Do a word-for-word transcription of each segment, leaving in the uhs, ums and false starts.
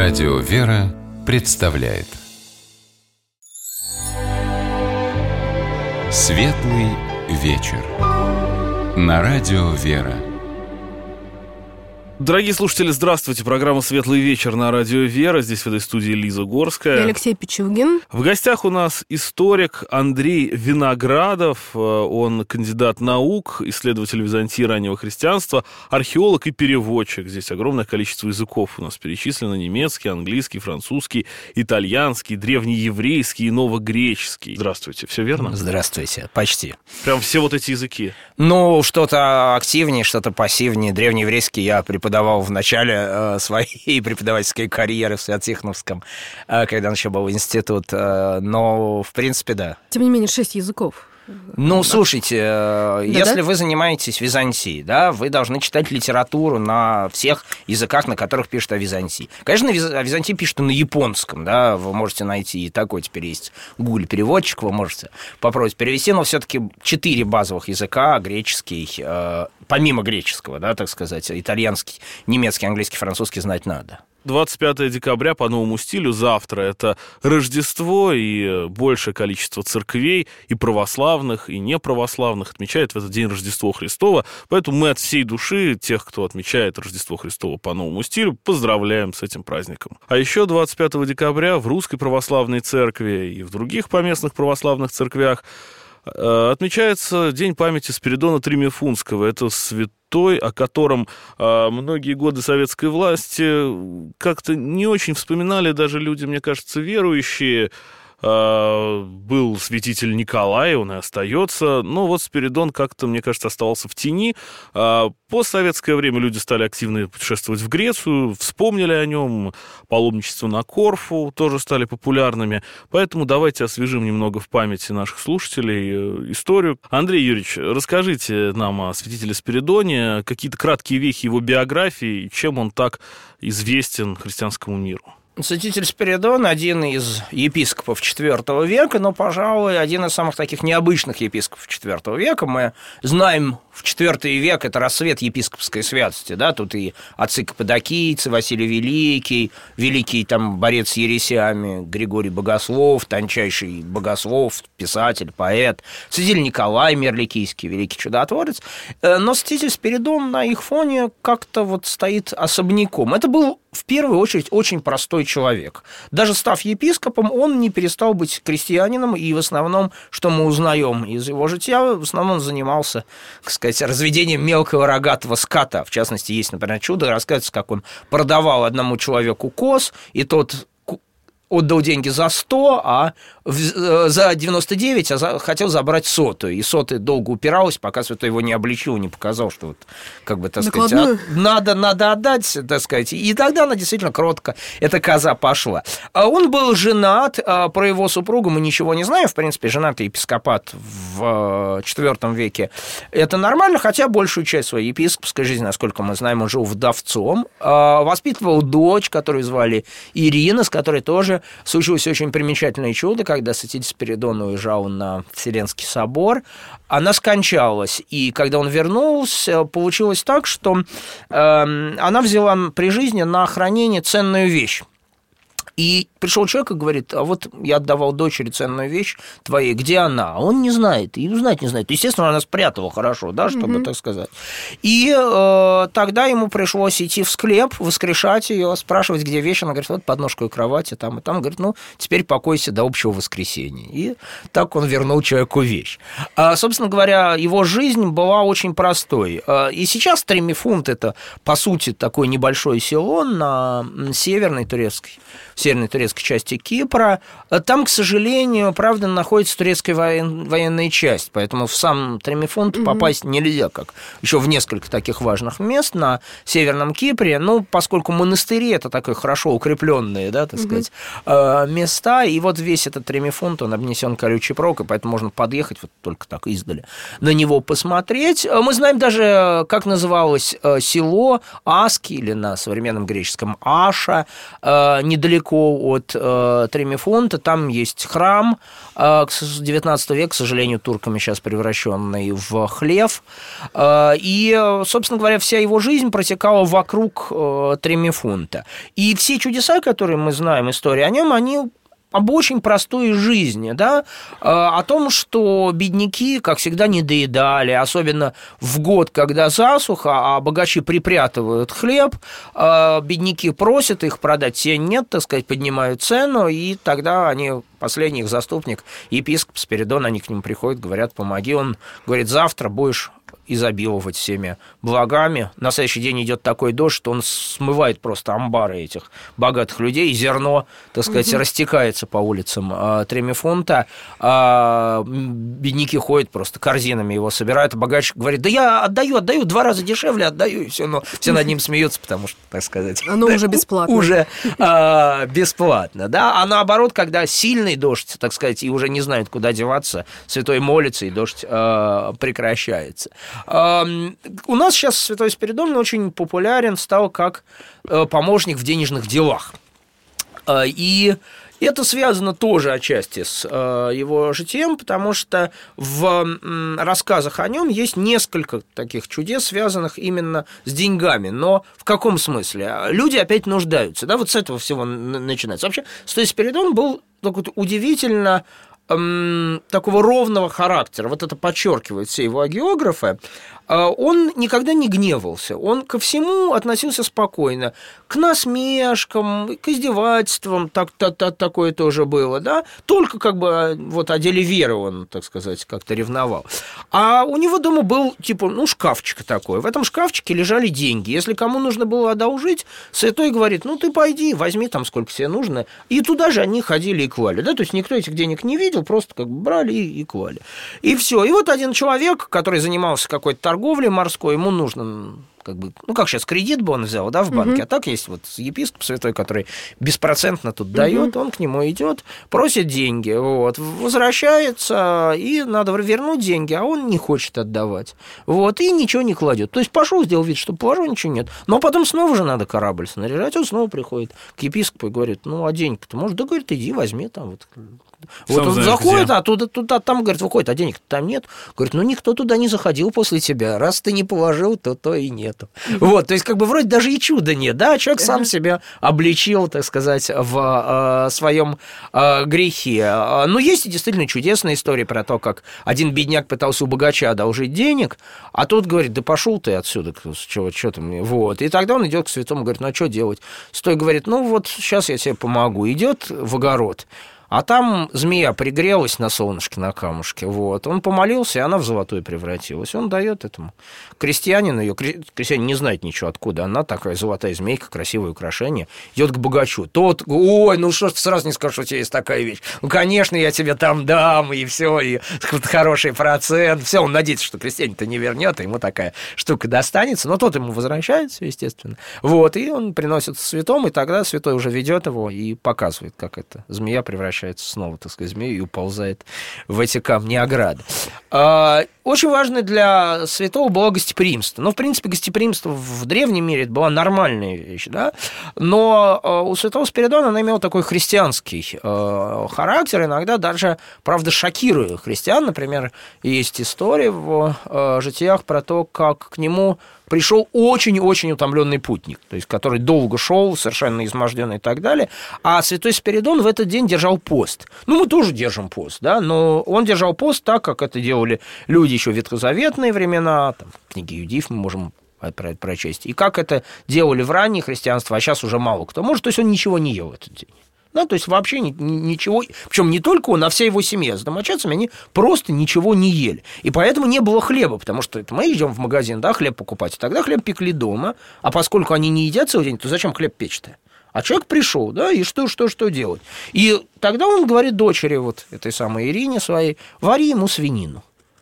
Радио «Вера» представляет Светлый вечер на Радио «Вера». Дорогие слушатели, здравствуйте. Программа «Светлый вечер» на Радио «Вера». Здесь в этой студии Лиза Горская. И Алексей Пичугин. В гостях у нас историк Андрей Виноградов. Он кандидат наук, исследователь Византии раннего христианства, археолог и переводчик. Здесь огромное количество языков у нас перечислено. Немецкий, английский, французский, итальянский, древнееврейский и новогреческий. Здравствуйте. Все верно? Здравствуйте. Почти. Прям все вот эти языки? Ну, что-то активнее, что-то пассивнее. Древнееврейский я преподавал преподавал в начале э, своей преподавательской карьеры в Святотихоновском, э, когда еще был институт, э, но, в принципе, да. Тем не менее, шесть языков. Ну, да. слушайте, да, если да? вы занимаетесь Византией, да, вы должны читать литературу на всех языках, на которых пишут о Византии. Конечно, о Византии пишут на японском, да, вы можете найти и такой теперь есть Google-переводчик, вы можете попробовать перевести, но все-таки четыре базовых языка, греческий, э, помимо греческого, да, так сказать, итальянский, немецкий, английский, французский знать надо. двадцать пятое декабря по новому стилю, завтра это Рождество, и большее количество церквей, и православных, и неправославных, отмечает в этот день Рождество Христово. Поэтому мы от всей души тех, кто отмечает Рождество Христово по новому стилю, поздравляем с этим праздником. А еще двадцать пятого декабря в Русской Православной Церкви и в других поместных православных церквях отмечается День памяти Спиридона Тремифунского. Это святой, о котором э, многие годы советской власти как-то не очень вспоминали даже люди, мне кажется, верующие. Э, был святитель Николай, он и остается, но вот Спиридон как-то, мне кажется, оставался в тени. Э, постсоветское время люди стали активно путешествовать в Грецию, вспомнили о нем, паломничество на Корфу тоже стали популярными, поэтому давайте освежим немного в памяти наших слушателей историю. Андрей Юрьевич, расскажите нам о святителе Спиридоне, какие-то краткие вехи его биографии, чем он так известен христианскому миру. Святитель Спиридон – один из епископов четвёртого века, но, пожалуй, один из самых таких необычных епископов четвёртого века. Мы знаем, в четвёртый век это рассвет епископской святости, да, тут и отцы каппадокийцы, Василий Великий, великий там борец с ересями, Григорий Богослов, тончайший богослов, писатель, поэт, святитель Николай Мерликийский, великий чудотворец, но святитель Спиридон на их фоне как-то вот стоит особняком. Это был в первую очередь очень простой человек. Даже став епископом, он не перестал быть крестьянином, и в основном, что мы узнаем из его жития, в основном он занимался, так сказать, разведением мелкого рогатого скота. В частности, есть, например, чудо, рассказывается, как он продавал одному человеку коз, и тот отдал деньги за сто, а за девяносто девять, а за, хотел забрать сотую. И сотая долго упиралась, пока святой его не обличил, не показал, что вот, как бы, так сказать, а, надо, надо отдать, так сказать. И тогда она действительно кротко, эта коза пошла. А он был женат, а про его супругу мы ничего не знаем. В принципе, женатый епископат в четвёртом веке это нормально, хотя большую часть своей епископской жизни, насколько мы знаем, он жил вдовцом. А, воспитывал дочь, которую звали Ирина, с которой тоже случилось очень примечательное чудо, когда святитель Спиридон уезжал на Вселенский собор, она скончалась, и когда он вернулся, получилось так, что э, она взяла при жизни на хранение ценную вещь. И пришел человек и говорит: а вот я отдавал дочери ценную вещь твоей, где она? А он не знает, и знать не знает. Естественно, она спрятала хорошо, да, чтобы mm-hmm. так сказать. И э, тогда ему пришлось идти в склеп, воскрешать ее, спрашивать, где вещь. Она говорит: вот под ножкой кровати, там и там. Он говорит: ну, теперь покойся до общего воскресения. И так он вернул человеку вещь. А, собственно говоря, его жизнь была очень простой. И сейчас Тремифунт – это, по сути, такое небольшое село на северной турецкой, северной турецкой части Кипра. Там, к сожалению, правда, находится турецкая воен... военная часть, поэтому в сам Тремифунт mm-hmm. попасть нельзя, как еще в несколько таких важных мест на Северном Кипре. Ну, поскольку монастыри – это такое хорошо укрепленные, да, так сказать, mm-hmm. места, и вот весь этот Тремифунт, он обнесен колючей проволокой, поэтому можно подъехать вот только так издали, на него посмотреть. Мы знаем даже, как называлось село Аски, или на современном греческом Аша, недалеко недалеко от э, Тремифунта, там есть храм э, девятнадцатого века, к сожалению, турками сейчас превращенный в хлев. Э, и, собственно говоря, вся его жизнь протекала вокруг э, Тремифунта. И все чудеса, которые мы знаем, истории о нем, они об очень простой жизни, да, о том, что бедняки, как всегда, не доедали, особенно в год, когда засуха, а богачи припрятывают хлеб, бедняки просят их продать, те нет, так сказать, поднимают цену, и тогда они, последний их заступник, епископ Спиридон, они к нему приходят, говорят, помоги, он говорит, завтра будешь изобиловать всеми благами. На следующий день идет такой дождь, что он смывает просто амбары этих богатых людей, и зерно, так сказать, угу. растекается по улицам а, Тремифунта. А, бедняки ходят просто, корзинами его собирают, а богач говорит, да я отдаю, отдаю, два раза дешевле отдаю, и все, но все над ним смеются, потому что, так сказать... Оно уже бесплатно. Уже а, бесплатно, да. А наоборот, когда сильный дождь, так сказать, и уже не знают, куда деваться, святой молится, и дождь а, прекращается. У нас сейчас святой Спиридон очень популярен стал как помощник в денежных делах. И это связано тоже отчасти с его житием, потому что в рассказах о нем есть несколько таких чудес, связанных именно с деньгами. Но в каком смысле? Люди опять нуждаются. Да? Вот с этого всего начинается. Вообще, святой Спиридон был такой удивительно такого ровного характера, вот это подчеркивают все его агеографы, он никогда не гневался, он ко всему относился спокойно, к насмешкам, к издевательствам, так, так, так, такое тоже было, да, только как бы вот о деле веры он, так сказать, как-то ревновал. А у него дома был, типа, ну, шкафчик такой, в этом шкафчике лежали деньги, если кому нужно было одолжить, святой говорит, ну, ты пойди, возьми там сколько тебе нужно, и туда же они ходили и клали, да, то есть никто этих денег не видел, просто как бы брали и, и клали. И все. И вот один человек, который занимался какой-то торговлей морской, ему нужно, как бы, ну, как сейчас, кредит бы он взял, да, в банке, uh-huh. а так есть вот епископ святой, который беспроцентно тут uh-huh. дает, он к нему идет, просит деньги, вот, возвращается, и надо вернуть деньги, а он не хочет отдавать, вот, и ничего не кладет. То есть пошел, сделал вид, что положу, ничего нет. Но потом снова же надо корабль снаряжать, он снова приходит к епископу и говорит, ну, а деньги-то, может, да, говорит, иди, возьми там, вот. Вот он знаешь, заходит, где? а туда, туда, там, говорит, выходит, а денег там нет. Говорит, ну, никто туда не заходил после тебя. Раз ты не положил, то то и нету. Вот, то есть, как бы, вроде даже и чуда нет, да, человек сам себя обличил, так сказать, в э, своем э, грехе. Но есть и действительно чудесная история про то, как один бедняк пытался у богача одолжить денег, а тот говорит, да пошел ты отсюда, что, что ты мне, вот. И тогда он идет к святому, говорит, ну, а что делать? Стой, говорит, ну, вот сейчас я тебе помогу. Идет в огород, а там змея пригрелась на солнышке, на камушке. Вот. Он помолился, и она в золотую превратилась. Он дает этому крестьянину, ее крестьянин не знает ничего, откуда она, такая золотая змейка, красивое украшение, идет к богачу. Тот, ой, ну что ж ты сразу не скажешь, что у тебя есть такая вещь? Ну, конечно, я тебе там дам, и все, и хороший процент. Все, он надеется, что крестьянин-то не вернет, и ему такая штука достанется. Но тот ему возвращается, естественно. Вот, и он приносит святому, и тогда святой уже ведет его и показывает, как эта змея превращается снова, так сказать, змею и уползает в эти камни ограды. Очень важно для святого было гостеприимство. Ну, в принципе, гостеприимство в древнем мире это была нормальная вещь, да? Но у святого Спиридона она имела такой христианский характер, иногда даже, правда, шокируя христиан. Например, есть история в житиях про то, как к нему пришел очень-очень утомленный путник, то есть который долго шел, совершенно изможденный и так далее, а святой Спиридон в этот день держал пост. Ну, мы тоже держим пост, да, но он держал пост так, как это делали люди еще в ветхозаветные времена, там, книги Иудеев мы можем прочесть, и как это делали в раннее христианство, а сейчас уже мало кто может, то есть он ничего не ел в этот день. Да, то есть вообще ничего, причем не только он, а вся его семья с домочадцами, они просто ничего не ели. И поэтому не было хлеба, потому что это мы идем в магазин, да, хлеб покупать, и тогда хлеб пекли дома, а поскольку они не едят целый день, то зачем хлеб печь-то? А человек пришел, да, и что, что, что делать? И тогда он говорит дочери вот этой самой Ирине своей, вари ему свинину.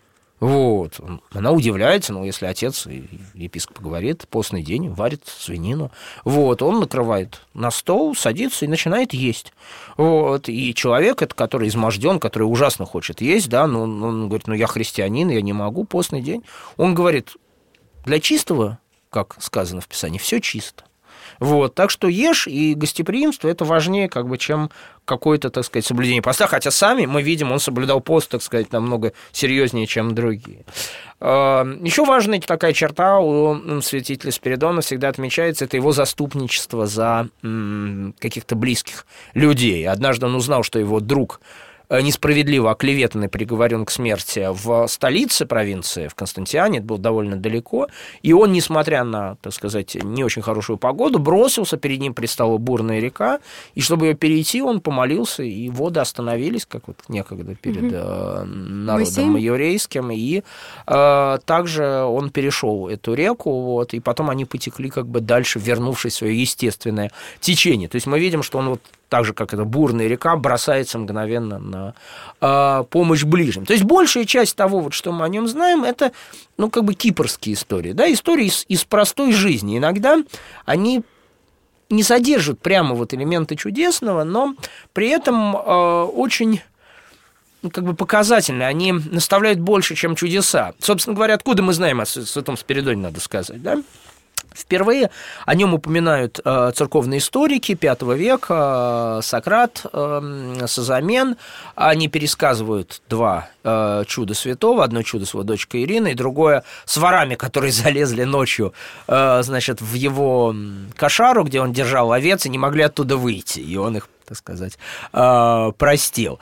Вот. Она удивляется, ну, если отец, епископ говорит, постный день, варит свинину. Вот. Он накрывает на стол, садится и начинает есть. Вот. И человек, это, который изможден, который ужасно хочет есть, да, но он, он говорит, ну, я христианин, я не могу, постный день. Он говорит, для чистого, как сказано в Писании, все чисто. Вот, так что ешь и гостеприимство – это важнее, как бы, чем какое-то, так сказать, соблюдение поста, хотя сами мы видим, он соблюдал пост, так сказать, намного серьезнее, чем другие. Еще важная такая черта у святителя Спиридона всегда отмечается, это его заступничество за каких-то близких людей. Однажды он узнал, что его друг несправедливо оклеветанный, приговорен к смерти в столице провинции, в Константиане, это было довольно далеко, и он, несмотря на, так сказать, не очень хорошую погоду, бросился, перед ним предстала бурная река, и чтобы ее перейти, он помолился, и воды остановились, как вот некогда перед угу. народом Моисеем? еврейским, и э, также он перешел эту реку, вот, и потом они потекли как бы дальше, вернувшись в свое естественное течение. То есть мы видим, что он вот так же, как эта бурная река, бросается мгновенно на э, помощь ближним. То есть большая часть того, вот, что мы о нем знаем, это, ну, как бы кипрские истории, да, истории из, из простой жизни. Иногда они не содержат прямо вот элементы чудесного, но при этом э, очень, ну, как бы показательны, они наставляют больше, чем чудеса. Собственно говоря, откуда мы знаем о святом Спиридоне, надо сказать, да? Впервые о нем упоминают э, церковные историки пятого века, э, Сократ, э, Созамен. Они пересказывают два э, чуда святого. Одно чудо с его дочкой Ириной, и другое с ворами, которые залезли ночью э, значит, в его кошару, где он держал овец, и не могли оттуда выйти. И он их, так сказать, простил.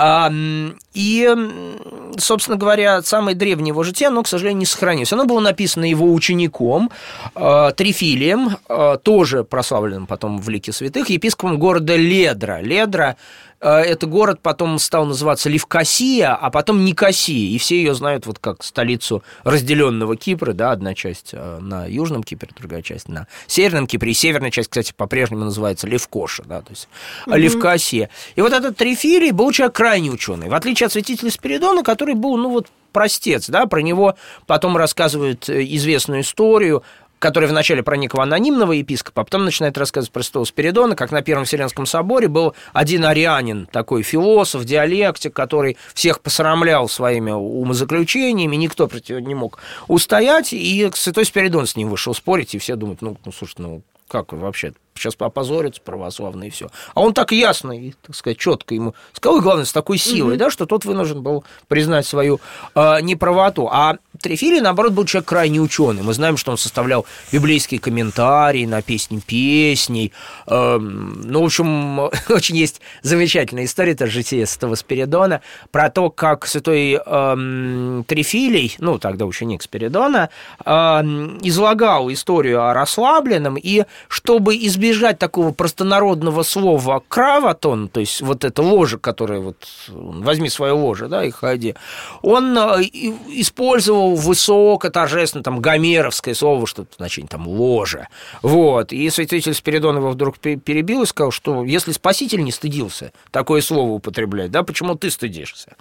И, собственно говоря, самое древнее его житие, оно, к сожалению, не сохранилось. Оно было написано его учеником Трифилием, тоже прославленным потом в лике святых, епископом города Ледра. Ледра – это город потом стал называться Левкосия, а потом Никосия, и все ее знают вот как столицу разделенного Кипра, да, одна часть на Южном Кипре, другая часть на Северном Кипре, и северная часть, кстати, по-прежнему называется Левкоша, да, то есть mm-hmm. Левкосия. И вот этот Трифилий был человек крайне ученый, в отличие от святителя Спиридона, который был, ну вот, простец, да, про него потом рассказывают известную историю, который вначале проник в анонимного епископа, а потом начинает рассказывать про святого Спиридона, как на Первом Вселенском соборе был один арианин, такой философ, диалектик, который всех посрамлял своими умозаключениями, никто против него не мог устоять, и святой Спиридон с ним вышел спорить, и все думают, ну, ну слушай, ну, как вообще, сейчас опозорятся православные и все. А он так ясно и, так сказать, четко ему сказал, и главное, с такой силой, mm-hmm. да, что тот вынужден был признать свою э, неправоту. А Трифилий, наоборот, был человек крайне ученый. Мы знаем, что он составлял библейские комментарии на песни песней. Э, ну, в общем, очень есть замечательная история, это житие святого Спиридона, про то, как святой э, Трифилий, ну, тогда ученик Спиридона, э, излагал историю о расслабленном, и чтобы избежать избежать такого простонародного слова краватон, то есть вот это ложе, которое вот возьми свое ложе, да, и ходи, он использовал высоко торжественно там гомеровское слово, что значит там ложе, вот, и святитель Спиридон его вдруг перебил и сказал, что если Спаситель не стыдился такое слово употреблять, да, почему ты стыдишься?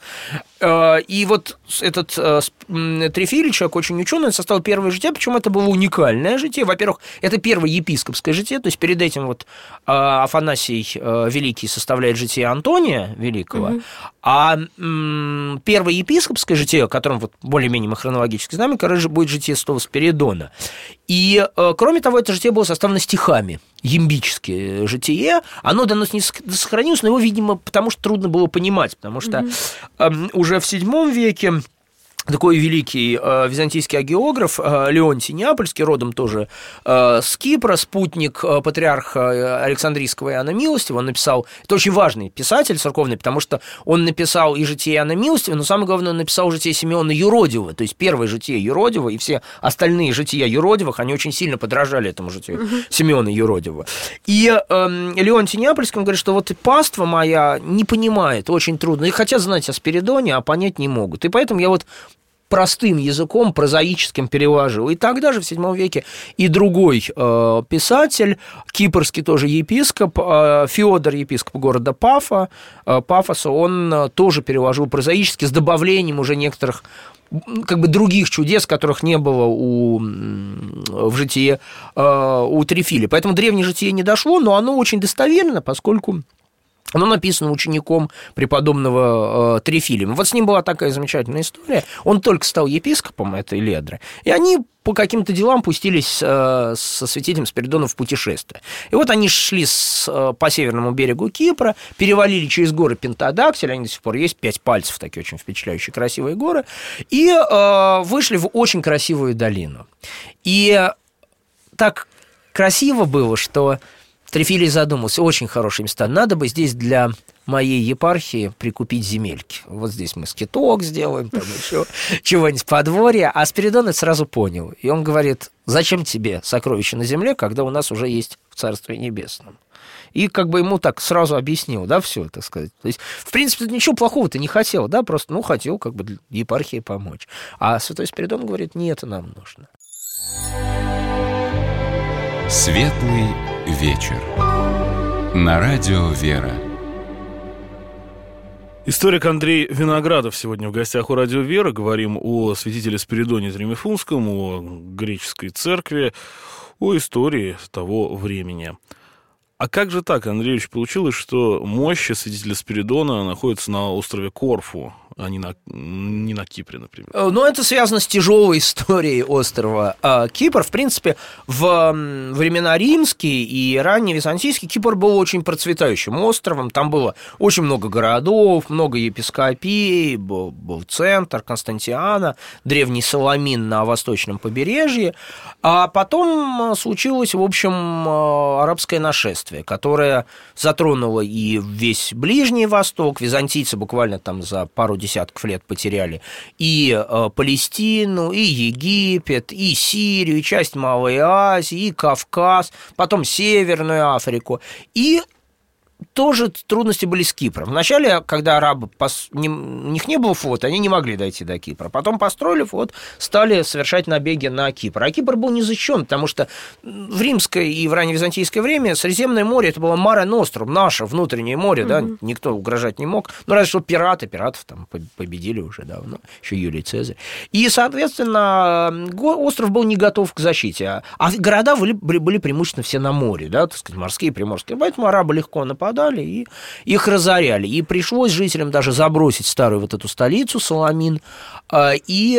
И вот этот Трифилий, человек очень ученый, составил первое житие, причем это было уникальное житие, во-первых, это первое епископское житие, то есть перед этим вот Афанасий Великий составляет житие Антония Великого, угу. а м, первое епископское житие, о котором вот более-менее мы хронологически знаем, короче, будет житие святого Спиридона. И, кроме того, это житие было составлено стихами, ямбическое житие, оно до нас не сохранилось, но его, видимо, потому что трудно было понимать, потому что угу. уже в седьмом веке такой великий э, византийский агеограф э, Леонтий Неапольский, родом тоже э, с Кипра, спутник э, патриарха Александрийского Иоанна Милостивого, он написал, это очень важный писатель церковный, потому что он написал и житие Иоанна Милостивого, но самое главное, он написал житие Симеона Юродивого, то есть первое житие Юродивого, и все остальные жития Юродивых, они очень сильно подражали этому житию uh-huh. Симеона Юродивого. И э, Леонтий Неапольский, он говорит, что вот и паства моя не понимает, очень трудно, и хотят знать о Спиридоне, а понять не могут, и поэтому я вот простым языком, прозаическим переложил. И тогда же, в седьмом веке, и другой э, писатель, кипрский тоже епископ, э, Феодор, епископ города Пафа, э, Пафоса, он э, тоже переложил прозаически с добавлением уже некоторых как бы других чудес, которых не было у, в житии э, у Трифилия. Поэтому древнее житие не дошло, но оно очень достоверно, поскольку Оно написано учеником преподобного э, Трифилима. Вот с ним была такая замечательная история. Он только стал епископом этой Ледры, и они по каким-то делам пустились э, со святителем Спиридоном в путешествие. И вот они шли с, э, по северному берегу Кипра, перевалили через горы Пентадактиль, они до сих пор есть, пять пальцев, такие очень впечатляющие, красивые горы, и э, вышли в очень красивую долину. И так красиво было, что Трифилий задумался, очень хорошие места. Надо бы здесь для моей епархии прикупить земельки. Вот здесь мы скиток сделаем, там еще чего-нибудь подворье. А Спиридон это сразу понял. И он говорит, зачем тебе сокровища на земле, когда у нас уже есть в Царстве Небесном? И как бы ему так сразу объяснил, да, все, так сказать. То есть, в принципе, ничего плохого-то не хотел, да, просто, ну, хотел как бы епархии помочь. А святой Спиридон говорит, не это нам нужно. Светлый вечер. На радио «Вера». Историк Андрей Виноградов сегодня в гостях у радио «Вера». Говорим о святителе Спиридоне Тремифунском, о греческой церкви, о истории того времени. А как же так, Андрей Ильич, получилось, что мощи святителя Спиридона находятся на острове Корфу, а не на, не на Кипре, например? Ну, это связано с тяжелой историей острова Кипр. В принципе, в времена римские и ранние византийские Кипр был очень процветающим островом. Там было очень много городов, много епископий, был, был центр Константиана, древний Саламин на восточном побережье. А потом случилось, в общем, арабское нашествие, которое затронуло и весь Ближний Восток. Византийцы буквально там за пару десятков лет потеряли и э, Палестину, и Египет, и Сирию, и часть Малой Азии, и Кавказ, потом Северную Африку. И тоже трудности были с Кипром. Вначале, когда арабы, пос... не... у них не было флота, они не могли дойти до Кипра. Потом построили флот, стали совершать набеги на Кипр. А Кипр был не защищен, потому что в римское и в ранневизантийское время Средиземное море это было Маре Нострум, наше внутреннее море, mm-hmm. да, никто угрожать не мог. Ну, разве что пираты, пиратов там победили уже давно, еще Юлий Цезарь. И, соответственно, остров был не готов к защите. А города были, были преимущественно все на море, да, так сказать, морские, приморские. Поэтому арабы легко нападали и их разоряли. И пришлось жителям даже забросить старую вот эту столицу Саламин и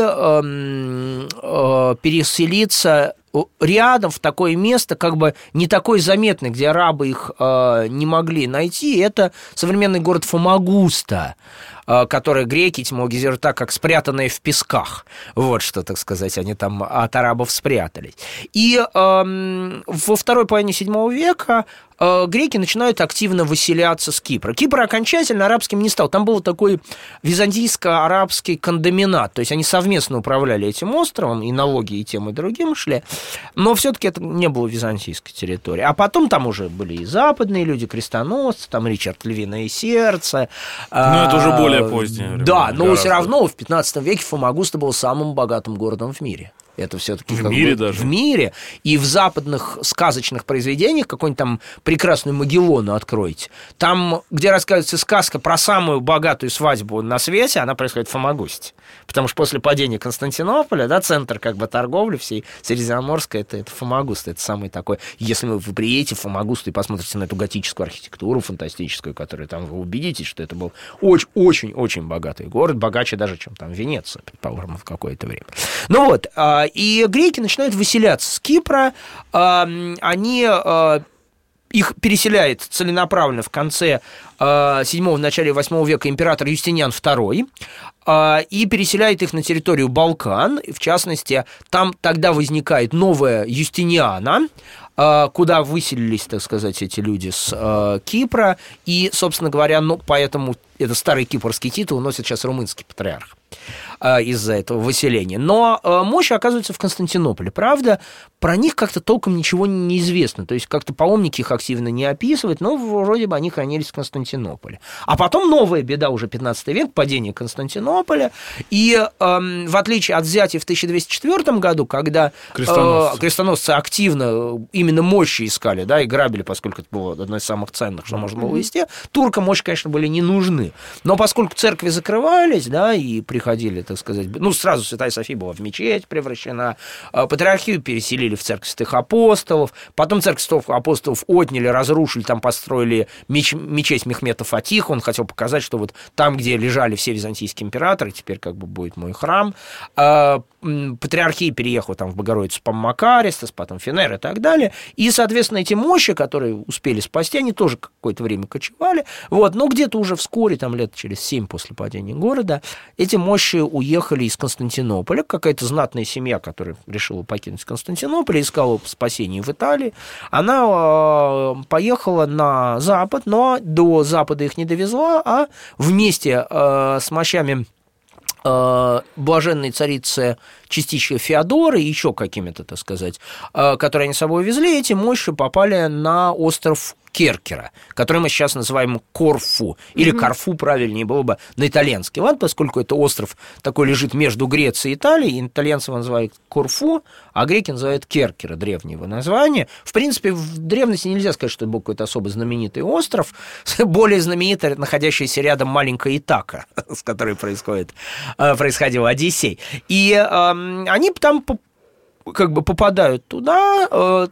переселиться рядом в такое место, как бы не такое заметное, где арабы их не могли найти. Это современный город Фомагуста, которые греки этимологизируют так, как спрятанные в песках. Вот что, так сказать, они там от арабов спрятались. И э, во второй половине седьмого века э, греки начинают активно выселяться с Кипра. Кипр окончательно арабским не стал. Там был такой византийско-арабский кондоминат, то есть они совместно управляли этим островом, и налоги и тем, и другим шли, но все-таки это не было византийской территории. А потом там уже были и западные люди, крестоносцы, там Ричард Львиное Сердце. Но это уже более позднее. Да, но гораздо. Все равно в пятнадцатом веке Фомагуста был самым богатым городом в мире. Это все-таки в мире даже. В мире. И в западных сказочных произведениях какой-нибудь там прекрасную Магеллону откройте. Там, где рассказывается сказка про самую богатую свадьбу на свете, она происходит в Фомагусте. Потому что после падения Константинополя, да, центр как бы торговли всей Средиземноморской, это, это Фомагуста. Это самый такой... Если вы приедете в Фомагусту и посмотрите на эту готическую архитектуру фантастическую, которую там вы убедитесь, что это был очень-очень-очень богатый город, богаче даже, чем там Венеция, предположим, в какое-то время. Ну вот, и греки начинают выселяться с Кипра, они... Их переселяет целенаправленно в конце седьмого, в начале восьмого века император Юстиниан второй, и переселяет их на территорию Балкан. В частности, там тогда возникает новая Юстиниана, куда выселились, так сказать, эти люди с Кипра. И, собственно говоря, ну, поэтому это старый кипрский титул носит сейчас румынский патриарх из-за этого выселения. Но мощи оказываются в Константинополе. Правда, про них как-то толком ничего не известно. То есть как-то паломники их активно не описывают, но вроде бы они хранились в Константинополе. А потом новая беда, уже пятнадцатый век, падение Константинополя. И э, в отличие от взятия в тысяча двести четвёртом году, когда крестоносцы, э, крестоносцы активно именно мощи искали, да, и грабили, поскольку это было одно из самых ценных, что можно было вести, туркам мощи, конечно, были не нужны. освящены. Но поскольку церкви закрывались, да, и приходили, так сказать, ну, сразу Святая София была в мечеть превращена, патриархию переселили в Церковь Святых Апостолов, потом Церковь Святых Апостолов отняли, разрушили, там построили меч, мечеть Мехмета Фатиха, он хотел показать, что вот там, где лежали все византийские императоры, теперь как бы будет мой храм. Патриархия переехала там в Богородицу Паммакаристас, потом Фенер и так далее, и, соответственно, эти мощи, которые успели спасти, они тоже какое-то время кочевали, вот, но где-то уже вскоре, там лет через семь после падения города, эти мощи уехали из Константинополя, какая-то знатная семья, которая решила покинуть Константинополь, искала спасение в Италии, она э, поехала на запад, но до запада их не довезла, а вместе э, с мощами блаженной царицы частички Феодоры и еще какими-то, так сказать, которые они с собой везли, эти мощи попали на остров Керкера, который мы сейчас называем Корфу, или mm-hmm. Корфу, правильнее было бы на итальянский лад, поскольку это остров такой лежит между Грецией и Италией, итальянцы его называют Корфу, а греки называют Керкера, древнее его название. В принципе, в древности нельзя сказать, что это был какой-то особо знаменитый остров, более знаменитый, находящийся рядом маленькая Итака, с которой происходит, происходил Одиссей. И э, они там как бы попадают туда, э,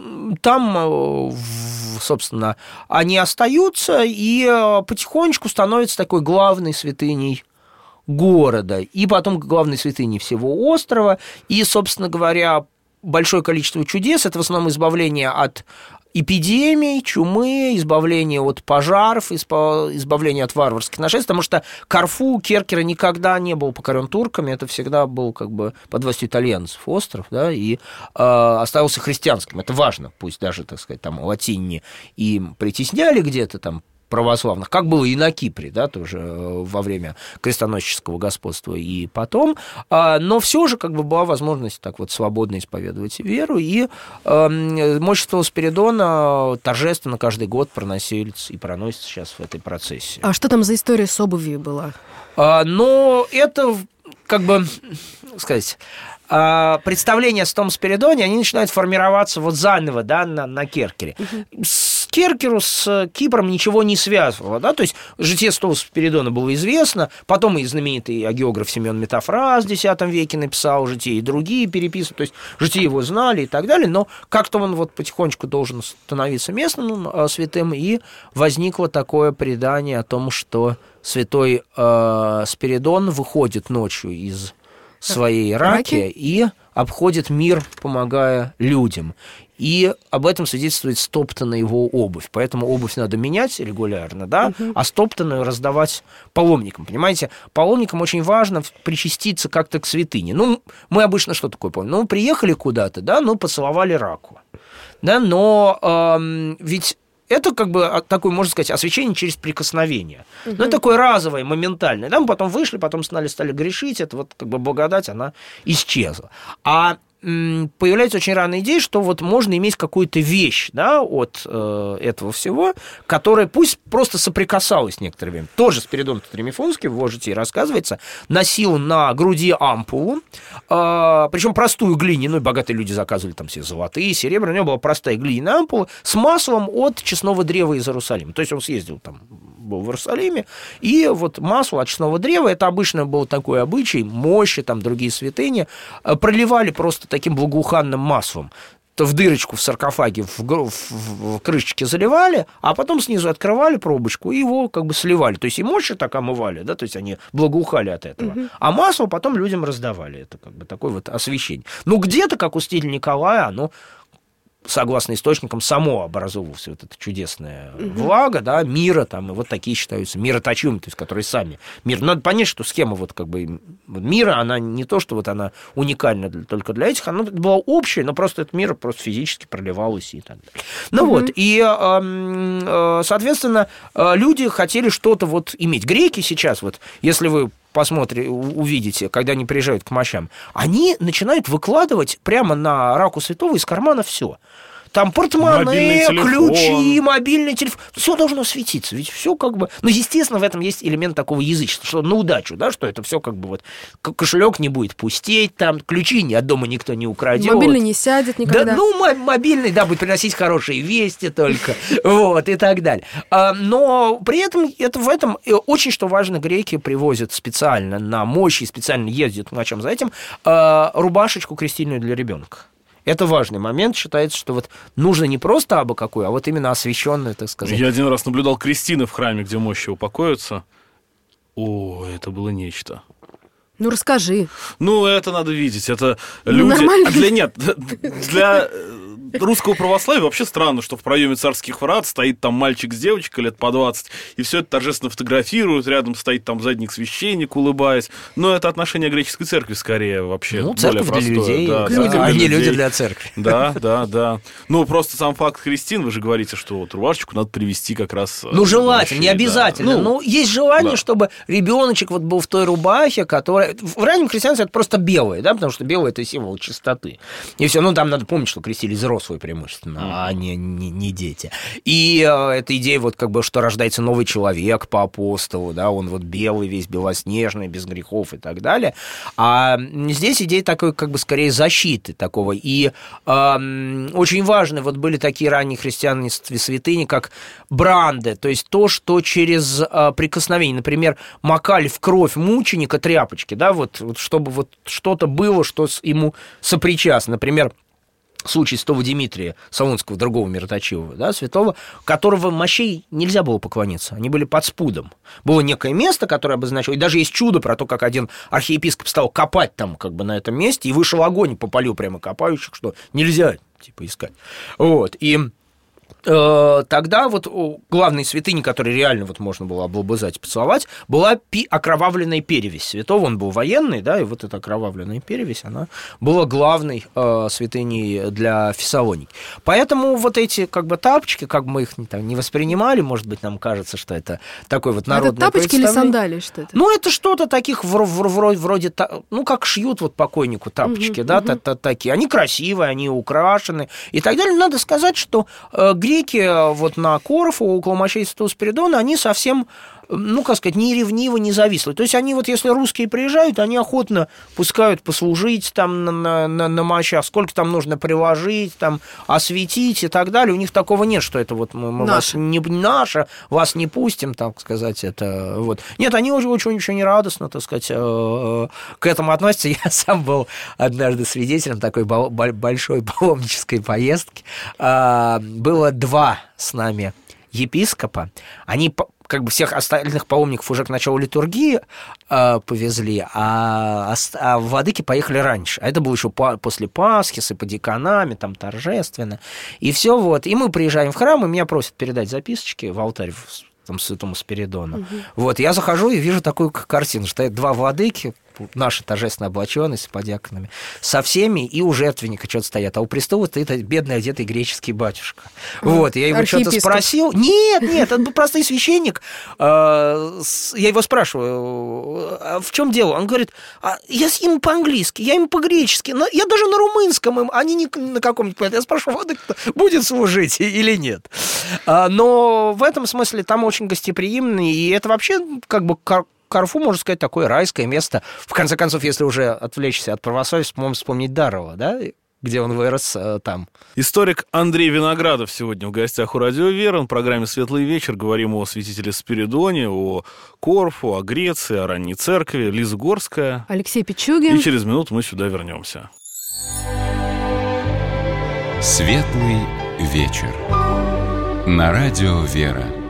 там, собственно, они остаются и потихонечку становятся такой главной святыней города, и потом главной святыней всего острова, и, собственно говоря, большое количество чудес, это в основном избавление от эпидемий, чумы, избавление от пожаров, избавление от варварских нашествий, потому что Корфу, Керкера никогда не был покорен турками, это всегда был как бы под властью итальянцев остров, да, и э, оставался христианским, это важно, пусть даже, так сказать, там латине и притесняли где-то там православных, как было и на Кипре, да, тоже во время крестоносческого господства и потом, но все же как бы была возможность так вот свободно исповедовать веру, и мощество Спиридона торжественно каждый год проносится и проносится сейчас в этой процессии. А что там за история с обувью была? Но это, как бы, сказать... представления о том Спиридоне, они начинают формироваться вот заново, да, на, на Керкере. Uh-huh. С Керкеру, с Кипром ничего не связывало, да, то есть житие святого Спиридона было известно, потом и знаменитый агеограф Семен Метафраз в X веке написал житие, и другие переписывают, то есть житие его знали и так далее, но как-то он вот потихонечку должен становиться местным святым, и возникло такое предание о том, что святой э, Спиридон выходит ночью из своей раки, раки и обходит мир, помогая людям. И об этом свидетельствует стоптанная его обувь. Поэтому обувь надо менять регулярно, да, угу. а стоптанную раздавать паломникам. Понимаете, паломникам очень важно причаститься как-то к святыне. Ну, мы обычно что такое помним? Ну, приехали куда-то, да, ну, поцеловали раку. Да, но эм, ведь это как бы такое, можно сказать, освящение через прикосновение. Uh-huh. Ну, это такое разовое, моментальное. Да, мы потом вышли, потом стали, стали грешить, это вот как бы благодать, она исчезла. А м, появляется очень рано идея, что вот можно иметь какую-то вещь, да, от э, этого всего, которая пусть просто соприкасалась некоторое время. Тоже Спиридон Тремифунский в его житии рассказывается, носил на груди ампулу, э, причем простую глиняную, богатые люди заказывали там все золотые, серебряные, у него была простая глиняная ампула с маслом от честного древа из Иерусалима. То есть он съездил там, был в Иерусалиме, и вот масло от честного древа, это обычно был такой обычай, мощи, там другие святыни, проливали просто таким благоуханным маслом. То в дырочку в саркофаге, в, в, в крышечке заливали, а потом снизу открывали пробочку и его как бы сливали. То есть и мощи так омывали, да, то есть они благоухали от этого. Угу. А масло потом людям раздавали. Это как бы такое вот освящение. Ну, где-то, как у стиля Николая, оно, согласно источникам, само образовывалось вот это чудесное угу. влага, да, мира, там, и вот такие считаются мироточивыми, то есть которые сами мир. Надо понять, что схема вот как бы мира, она не то, что вот она уникальна для, только для этих, она была общая, но просто этот мир просто физически проливалась и так далее. Ну угу. вот, и, соответственно, люди хотели что-то вот иметь. Греки сейчас, вот, если вы посмотрите, увидите, когда они приезжают к мощам, они начинают выкладывать прямо на раку святого из кармана все. там портмоне, Мобильный ключи, мобильный телефон. Все должно светиться. Ведь все как бы... Ну, естественно, в этом есть элемент такого язычества, что на удачу, да, что это все как бы вот... Кошелек не будет пустеть, там ключи ни от дома никто не украдет. Мобильный не сядет никогда. Да, ну, м- мобильный, да, будет приносить хорошие вести только, вот, и так далее. А, но при этом это в этом очень, что важно, греки привозят специально на мощи, специально ездят на чем за этим, а, рубашечку крестильную для ребенка. Это важный момент. Считается, что вот нужно не просто абы какую, а вот именно освященную, так сказать. Я один раз наблюдал крестины в храме, где мощи упокоятся. О, это было нечто. Ну, расскажи. Ну, это надо видеть. Это Ну, люди... нормально. А для... Нет, для русского православия вообще странно, что в проеме царских врат стоит там мальчик с девочкой лет по двадцать, и все это торжественно фотографируют, рядом стоит там задник священник, улыбаясь. Но это отношение греческой церкви скорее вообще Ну, более церковь простое. для людей, да, да, церковь а для не людей. люди для церкви. Да, да, да. Ну, просто сам факт крестин, вы же говорите, что вот рубашечку надо привести как раз... Ну, желательно, не да. обязательно. Ну, Ну, есть желание, да. чтобы ребеночек вот был в той рубахе, которая... В раннем христианстве это просто белое, да, потому что белое — это символ чистоты. И все, ну, там надо помнить, что крестили взрослые преимущественно, mm. а не, не, не дети. И э, эта идея вот как бы, что рождается новый человек по апостолу, да, он вот белый весь, белоснежный, без грехов и так далее. А здесь идея такой, как бы, скорее защиты такого. И э, очень важны вот были такие ранние христианские святыни, как бранды, то есть то, что через э, прикосновение, например, макали в кровь мученика тряпочки, да, вот, вот чтобы вот что-то было, что с, ему сопричастно. Например, случай святого Димитрия Солунского, другого мироточивого, да, святого, которого мощей нельзя было поклониться, они были под спудом. Было некое место, которое обозначало, и даже есть чудо про то, как один архиепископ стал копать там, как бы на этом месте, и вышел огонь, попалил прямо копающих, что нельзя, типа, искать. Вот, и... Тогда вот главной святыней, которой реально вот можно было облобызать и поцеловать, была пи- окровавленная перевесь святого. Он был военный, да, и вот эта окровавленная перевесь, она была главной э, святыней для Фессалоники. Поэтому вот эти как бы тапочки, как бы мы их не, там, не воспринимали, может быть, нам кажется, что это такой вот народный Это тапочки или сандалии, что это? Ну, это что-то таких вроде, вроде, вроде ну, как шьют вот покойнику тапочки, угу, да, угу. Та- та- такие. Они красивые, они украшены и так далее. Надо сказать, что э, греки вот на Корфу, около мощей Святого Спиридона, они совсем, ну, как сказать, не ревниво, не завислы. То есть они вот, если русские приезжают, они охотно пускают послужить там на, на, на мощах, сколько там нужно приложить, там, осветить и так далее. У них такого нет, что это вот мы, мы вас не наше, вас не пустим, так сказать, это вот. Нет, они очень-очень радостно, так сказать, к этому относятся. Я сам был однажды свидетелем такой большой паломнической поездки. Было два с нами епископа. Они как бы всех остальных паломников уже к началу литургии э, повезли, а, а владыки поехали раньше. А это было еще по, после Пасхи, с иподиконами, там торжественно. И все вот. И мы приезжаем в храм, и меня просят передать записочки в алтарь там, святому Спиридону. Угу. Вот, я захожу и вижу такую картину, что это два владыки, наши торжественно облаченные, с подьяконами, со всеми, и у жертвенника что-то стоят. А у престола стоит бедный одетый греческий батюшка. Mm. Вот, я его что-то спросил. Нет, нет, это был простой священник. Я его спрашиваю, а в чем дело? Он говорит, а я им по-английски, я им по-гречески, я даже на румынском им, они не на каком-нибудь... Я спрашиваю, владыка будет служить или нет? Но в этом смысле там очень гостеприимный, и это вообще как бы... Корфу, можно сказать, такое райское место. В конце концов, если уже отвлечься от православия, можем вспомнить Дарова, да, где он вырос э, там. Историк Андрей Виноградов сегодня в гостях у Радио Вера. В программе «Светлый вечер» говорим о святителе Спиридоне, о Корфу, о Греции, о ранней церкви. Лиза Горская. Алексей Пичугин. И через минуту мы сюда вернемся. «Светлый вечер» на Радио Вера.